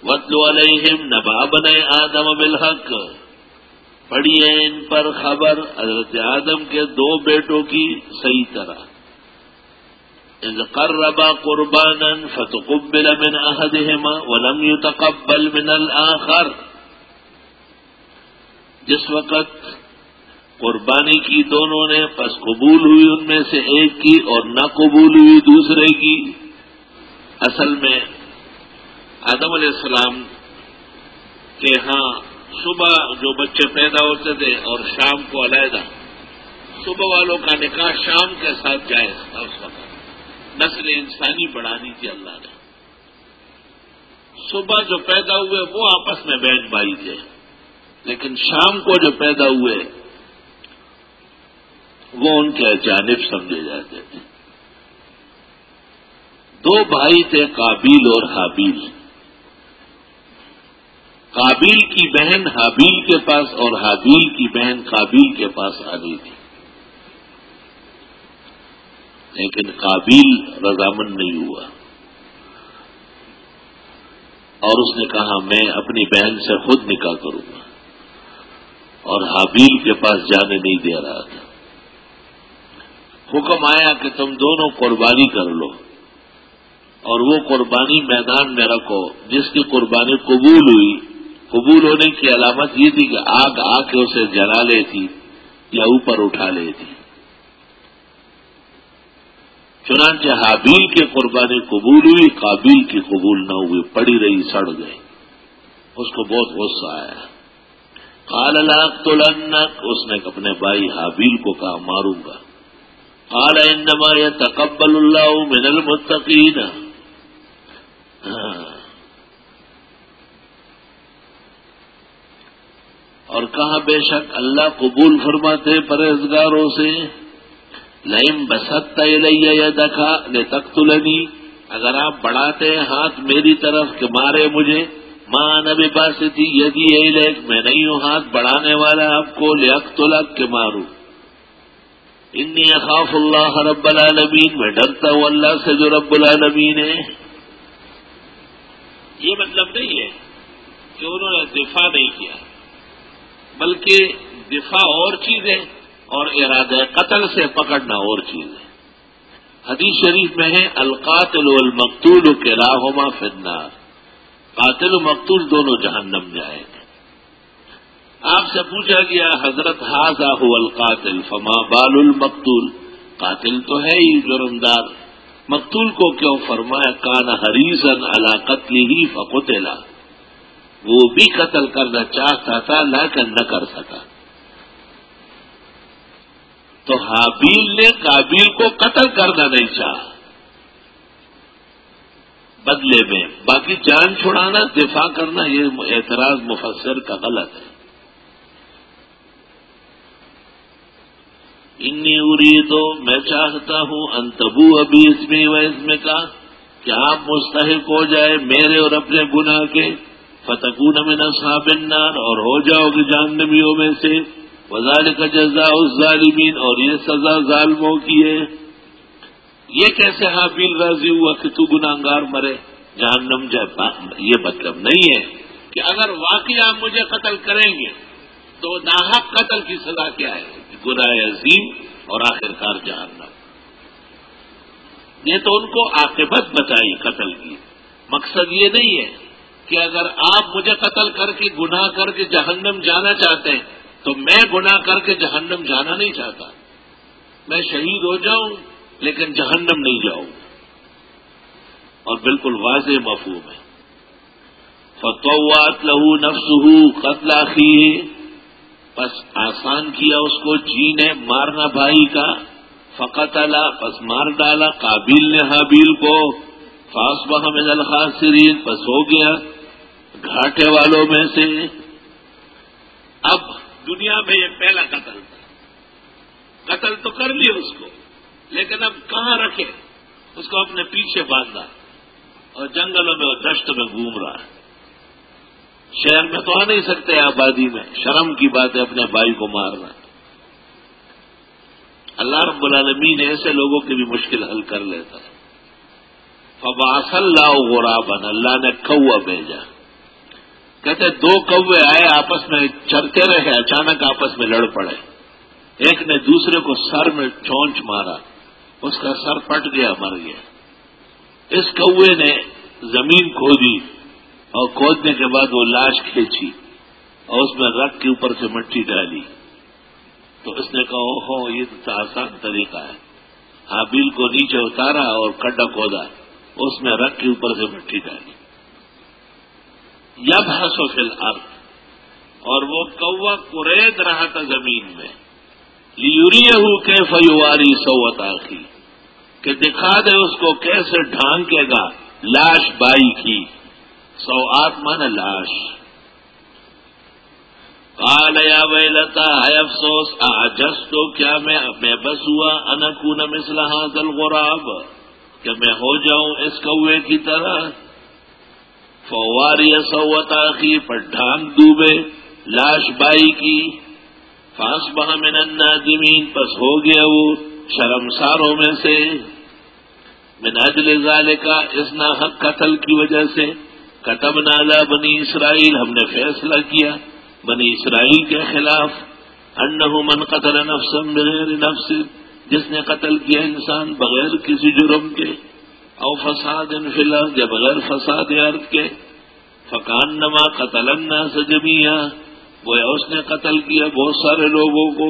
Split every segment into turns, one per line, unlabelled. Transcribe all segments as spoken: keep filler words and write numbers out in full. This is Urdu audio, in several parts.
وَاتْلُ عَلَيْهِمْ نَبَأَ بَنِي آدَمَ بِالْحَقِّ، پڑھیے ان پر خبر حضرت آدم کے دو بیٹوں کی صحیح طرح. اذ قربا قربانا فتقبل من احدهما ولم يتقبل من الاخر، جس وقت قربانی کی دونوں نے پس قبول ہوئی ان میں سے ایک کی اور نہ قبول ہوئی دوسرے کی. اصل میں آدم علیہ السلام کے ہاں صبح جو بچے پیدا ہوتے تھے اور شام کو علیحدہ، صبح والوں کا نکاح شام کے ساتھ جائز تھا. اس وقت نسل انسانی بڑھانی تھی اللہ نے. صبح جو پیدا ہوئے وہ آپس میں بہن بھائی تھے، لیکن شام کو جو پیدا ہوئے وہ ان کے جانب سمجھے جاتے تھے. دو بھائی تھے قابیل اور حابیل. قابیل کی بہن حابیل کے پاس اور حابیل کی بہن قابیل کے پاس آ گئی تھی، لیکن قابیل رضامند نہیں ہوا اور اس نے کہا میں اپنی بہن سے خود نکاح کروں گا، اور حابیل کے پاس جانے نہیں دے رہا تھا. حکم آیا کہ تم دونوں قربانی کر لو، اور وہ قربانی میدان میں رکھو. جس کی قربانی قبول ہوئی، قبول ہونے کی علامت یہ تھی کہ آگ آ کے اسے جلا لیتی یا اوپر اٹھا لیتی. چنانچہ حابیل کی قربانی قبول ہوئی، قابیل کی قبول نہ ہوئی، پڑی رہی، سڑ گئی. اس کو بہت غصہ آیا. قال لأقتلنك، اس نے اپنے بھائی حابیل کو کہا ماروں گا. قال انما يتقبل الله من المتقين، اور کہا بے شک اللہ قبول فرماتے پرہیزگاروں سے. لئن بسطت الی یدک لتقتلنی، اگر آپ بڑھاتے ہیں ہاتھ میری طرف کہ مارے مجھے، ما انا بباسط یدی الیک، میں نہیں ہوں ہاتھ بڑھانے والا آپ کو، لاقتلک کہ ماروں. انی اخاف اللہ رب العالمین، میں ڈرتا ہوں اللہ سے جو رب العالمین ہے. یہ مطلب نہیں ہے کہ انہوں نے دفاع نہیں کیا، بلکہ دفاع اور چیز ہے اور ارادہ قتل سے پکڑنا اور چیز ہے. حدیث شریف میں ہے القاتل والمقتول کلاہما فی النار، قاتل و مقتول دونوں جہنم جائیں گے. آپ سے پوچھا گیا حضرت ھذا هو القاتل فما بال المقتول، قاتل تو ہے ہی جرمدار، مقتول کو کیوں؟ فرمایا کان حریصا علی قتلہ فقتل، وہ بھی قتل کرنا چاہتا تھا لیکن نہ کر سکا. تو حابیل نے قابیل کو قتل کرنا نہیں چاہا بدلے میں، باقی جان چھڑانا، دفاع کرنا، یہ اعتراض مفسر کا غلط ہے. انی اریدو، میں چاہتا ہوں ان تبوء باسمی و اسمک، کہ آپ مستحق ہو جائے میرے اور اپنے گناہ کے، فتکون من اصحاب النار، اور ہو جاؤ گے جہنمیوں میں سے، وذالک جزاء الظالمین، اور یہ سزا ظالموں کی ہے. یہ کیسے حابیل راضی ہوا کہ تو گناہگار مرے جہنم جائے؟ یہ مطلب نہیں ہے کہ اگر واقعی آپ مجھے قتل کریں گے تو ناحق قتل کی سزا کیا ہے؟ گناہ عظیم اور آخرکار جہنم. یہ تو ان کو عاقبت بتائی قتل کی. مقصد یہ نہیں ہے کہ اگر آپ مجھے قتل کر کے گناہ کر کے جہنم جانا چاہتے ہیں تو میں گناہ کر کے جہنم جانا نہیں چاہتا. میں شہید ہو جاؤں لیکن جہنم نہیں جاؤں. اور بالکل واضح مفہوم ہے. فطوعت له نفسه قتل اخیہ، پس آسان کیا اس کو جی نے مارنا بھائی کا. فقتل، پس مار ڈالا قابیل نے حابیل کو. فاصبح من الخاسرین، پس ہو گیا گھاٹے والوں میں سے. اب دنیا میں یہ پہلا قتل تھا، قتل تو کر لیا اس کو، لیکن اب کہاں رکھے؟ اس کو اپنے پیچھے باندھا اور جنگلوں میں اور دشت میں گھوم رہا ہے. شہر میں تو آ نہیں سکتے، آبادی میں شرم کی بات ہے اپنے بھائی کو مارنا. اللہ رب العالمین ایسے لوگوں کی بھی مشکل حل کر لیتا ہے. فبعث اللہ غرابا، اللہ نے کوا بھیجا. کہتے دو کوے آئے آپس میں چرتے رہے، اچانک آپس میں لڑ پڑے، ایک نے دوسرے کو سر میں چونچ مارا، اس کا سر پٹ گیا، مر گیا۔ اس کوے نے زمین کھودی اور کھودنے کے بعد وہ لاش کھینچی اور اس میں رگ کے اوپر سے مٹی ڈالی، تو اس نے کہا ہو یہ تو آسان طریقہ ہے، حابیل کو نیچے اتارا اور کھڈا کھودا، اس میں رگ کے اوپر سے مٹی ڈالی۔ یبحث فی الارض، اور وہ کوا کرید رہا تھا زمین میں، لیریہ کیف یواری سوءۃ اخی، کہ دکھا دے اس کو کیسے ڈھانکے گا لاش بائی کی، سوءات مانا لاش۔ قال یا ویلتا، ہے افسوس، اعجزت، کیا میں بے بس ہوا، ان اکون مثل ھذا الغراب، کہ میں ہو جاؤں اس کوے کی طرح، فواری سوءۃ اخی، پر ڈھانک ڈوبے لاش بائی کی، فاصبح من النادمین، پس ہو گیا وہ شرمساروں میں سے، من اجل ذالک، اس ناحق قتل کی وجہ سے، کتبنا علی بنی اسرائیل، ہم نے فیصلہ کیا بنی اسرائیل کے خلاف، انہ من قتل نفسا بغیر نفس، جس نے قتل کیا انسان بغیر کسی جرم کے، او فساد فی الارض، یا بغیر فساد ارض کے، فکانما قتل الناس جمیعا، گویا اس نے قتل کیا بہت سارے لوگوں کو،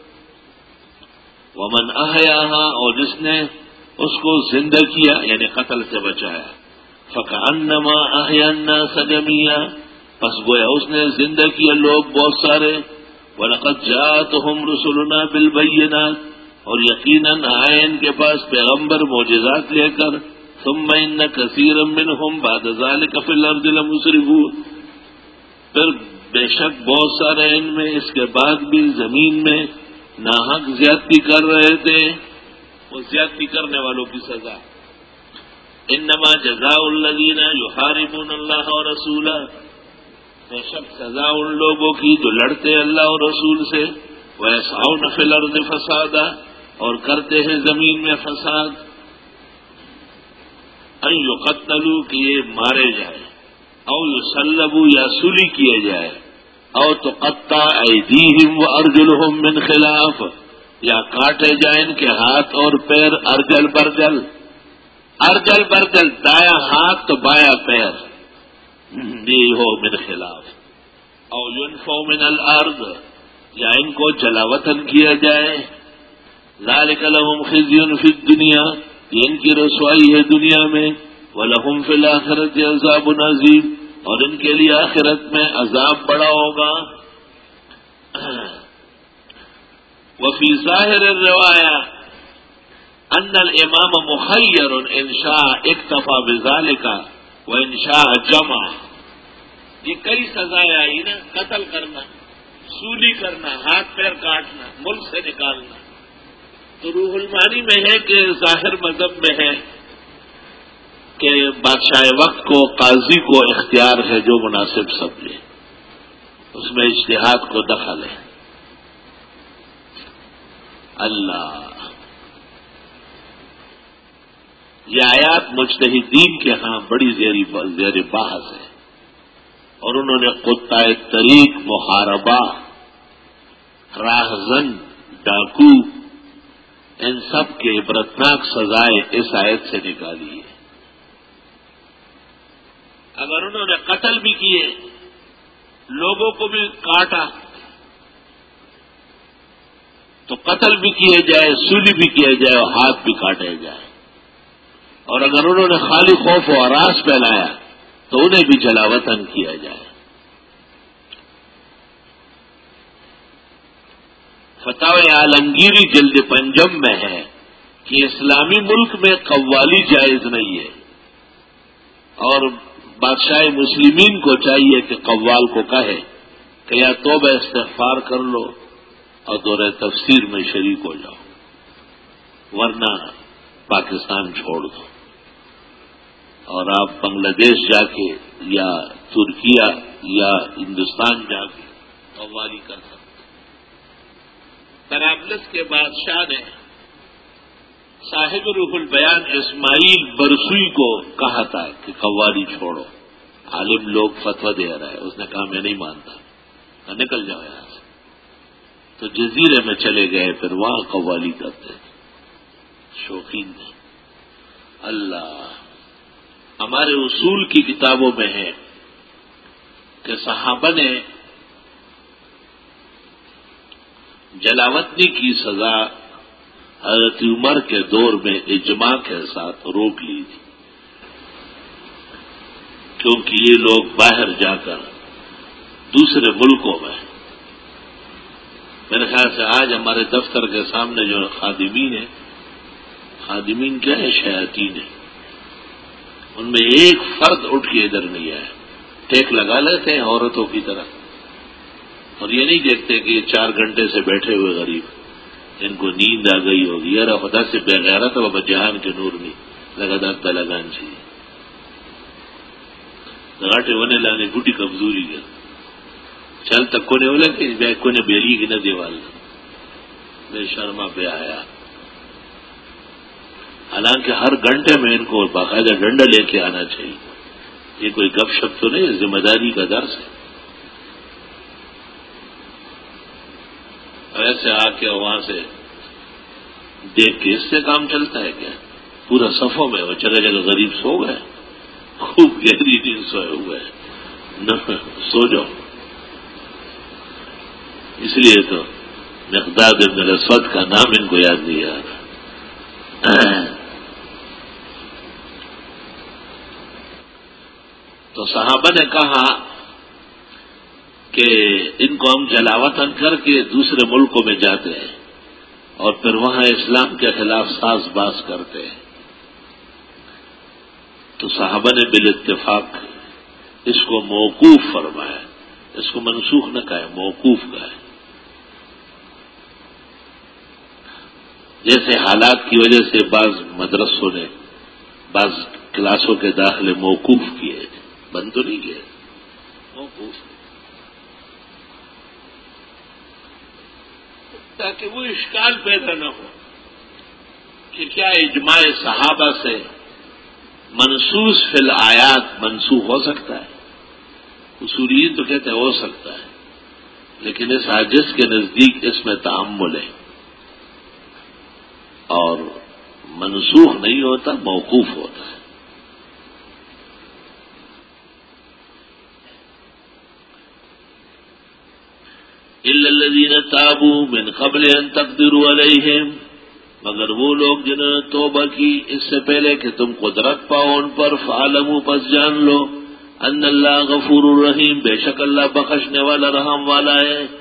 ومن احیاہا، اور جس نے اس کو زندہ کیا یعنی قتل سے بچایا، فکانما احیا الناس جمیعا، پس گویا اس نے زندہ کیا لوگ بہت سارے، وَلَقَدْ جَاءَتْهُمْ رُسُلُنَا بِالْبَيِّنَاتِ، اور یقیناً آئے ان کے پاس پیغمبر معجزات لے کر، ثُمَّ إِنَّ كَثِيرًا مِّنْهُمْ بَعْدَ ذَلِكَ فِي الْأَرْضِ لَمُسْرِفُونَ، پھر بے شک بہت سارے ان میں اس کے بعد بھی زمین میں ناحق زیادتی کر رہے تھے، وہ زیادتی کرنے والوں کی سزا۔ انما جزاء الذین یحاربون اللہ ورسولہ، بے شک سزا ان لوگوں کی جو لڑتے اللہ اور رسول سے، ویسعون فی الارض فسادا، اور کرتے ہیں زمین میں فساد، ان یقتلوا، کہ یہ مارے جائے، او یصلبوا، یا سلی کیے جائے، او تقطع ایدیہم وارجلہم من خلاف، یا کاٹے جائیں ان کے ہاتھ اور پیر، ارجل برجل، ارجل برجل، دایا ہاتھ تو بایا پیر، یہ ہو من خلاف، او ینفوا من الارض، یا ان کو جلا وطن کیا جائے، ذالک لہم خزی فی الدنیا، یہ ان کی رسوائی ہے دنیا میں، ولہم فی الآخرۃ عذاب عظیم، اور ان کے لیے آخرت میں عذاب بڑا ہوگا۔ وفی ظاہر الروایہ ان الامام مخیر ان شاء اکتفى بذلك وان شاء جمع، یہ کئی سزائیں آئی نا، قتل کرنا، سولی کرنا، ہاتھ پیر کاٹنا، ملک سے نکالنا، تو روح المعانی میں ہے کہ ظاہر مذہب میں ہے کہ بادشاہ وقت کو، قاضی کو اختیار ہے جو مناسب سمجھے، اس میں اجتہاد کو دخل ہے۔ اللہ، یہ آیات مجتہدین کے ہاں بڑی زیری زیر بحث ہے، اور انہوں نے قطع طریق، محاربہ، راہزن، ڈاکو، ان سب کے عبرتناک سزائیں اس آیت سے نکالی ہے۔ اگر انہوں نے قتل بھی کیے، لوگوں کو بھی کاٹا، تو قتل بھی کیے جائے، سولی بھی کیا جائے اور ہاتھ بھی کاٹے جائے، اور اگر انہوں نے خالی خوف و ہراس پھیلایا تو انہیں بھی جلا وطن کیا جائے۔ فتاوی عالمگیری جلد پنجم میں ہے کہ اسلامی ملک میں قوالی جائز نہیں ہے، اور بادشاہ مسلمین کو چاہیے کہ قوال کو کہے کہ یا توبہ استغفار کر لو اور دورہ تفسیر میں شریک ہو جاؤ، ورنہ پاکستان چھوڑ دو، اور آپ بنگلہ دیش جا کے یا ترکیہ یا ہندوستان جا کے قوالی کر سکتے۔ طرابلس کے بادشاہ نے صاحب روح البیان اسماعیل برسوئی کو کہا تھا کہ قوالی چھوڑو، عالم لوگ فتویٰ دے رہا ہے، اس نے کہا میں نہیں مانتا، کہا نکل جاؤ یہاں سے۔ تو جزیرے میں چلے گئے، پھر وہاں قوالی کرتے تھے، شوقین تھے۔ اللہ، ہمارے اصول کی کتابوں میں ہے کہ صحابہ نے جلاوطنی کی سزا حضرت عمر کے دور میں اجماع کے ساتھ روک لی تھی، کیونکہ یہ لوگ باہر جا کر دوسرے ملکوں میں، میرے خیال سے آج ہمارے دفتر کے سامنے جو خادمین ہیں، خادمین کیا ہے؟ شیاطین ہیں، ان میں ایک فرد اٹھ کے ادھر نہیں آیا، ٹیک لگا لیتے ہیں عورتوں کی طرح، اور یہ نہیں دیکھتے کہ یہ چار گھنٹے سے بیٹھے ہوئے غریب ان کو نیند آ گئی ہوگی، یار خدا سے بے غیرت ہے بابا جہان کے نور نہیں لگا لگان چاہیے لگاٹے ہونے لانے گوٹی کمزوری کا چل تک کو نے بولے کہ بیگ کو نے بیلی کی نہ دیوال بے شرما بے آیا۔ حالانکہ ہر گھنٹے میں ان کو باقاعدہ ڈنڈا لے کے آنا چاہیے، یہ کوئی گپ شپ تو نہیں، ذمہ داری کا درس ہے۔ ایسے آ کے وہاں سے دیکھ کے اس سے کام چلتا ہے کیا؟ پورا صفوں میں وہ جگہ جگہ غریب سو گئے، خوب گہری نیند سوئے ہوئے نہ سو جاؤ۔ اس لیے تو مقداد ابن الاسود کا نام ان کو یاد نہیں آ رہا۔ تو صحابہ نے کہا کہ ان کو ہم جلاوطن کر کے دوسرے ملکوں میں جاتے ہیں اور پھر وہاں اسلام کے خلاف ساز باز کرتے ہیں، تو صحابہ نے بالاتفاق اس کو موقوف فرمایا، اس کو منسوخ نہ کہا، موقوف کہا۔ جیسے حالات کی وجہ سے بعض مدرسوں نے بعض کلاسوں کے داخلے موقوف کیے، بند تو نہیں کیے، موقوف، تاکہ وہ اشکال پیدا نہ ہو کہ کیا اجماع صحابہ سے منسوس فی الآیات منسوخ ہو سکتا ہے؟ اصولیین تو کہتے ہیں ہو سکتا ہے، لیکن اس حاجز کے نزدیک اس میں تعمل ہے اور منسوخ نہیں ہوتا، موقوف ہوتا ہے۔ الا الذين تابوا من قبل ان تقدروا عليهم، مگر وہ لوگ جنہوں نے توبہ کی اس سے پہلے کہ تم قدرت پاؤ ان پر، فعلموا پس جان لو ان اللہ غفور الرحیم، بے شک اللہ بخشنے والا رحم والا ہے۔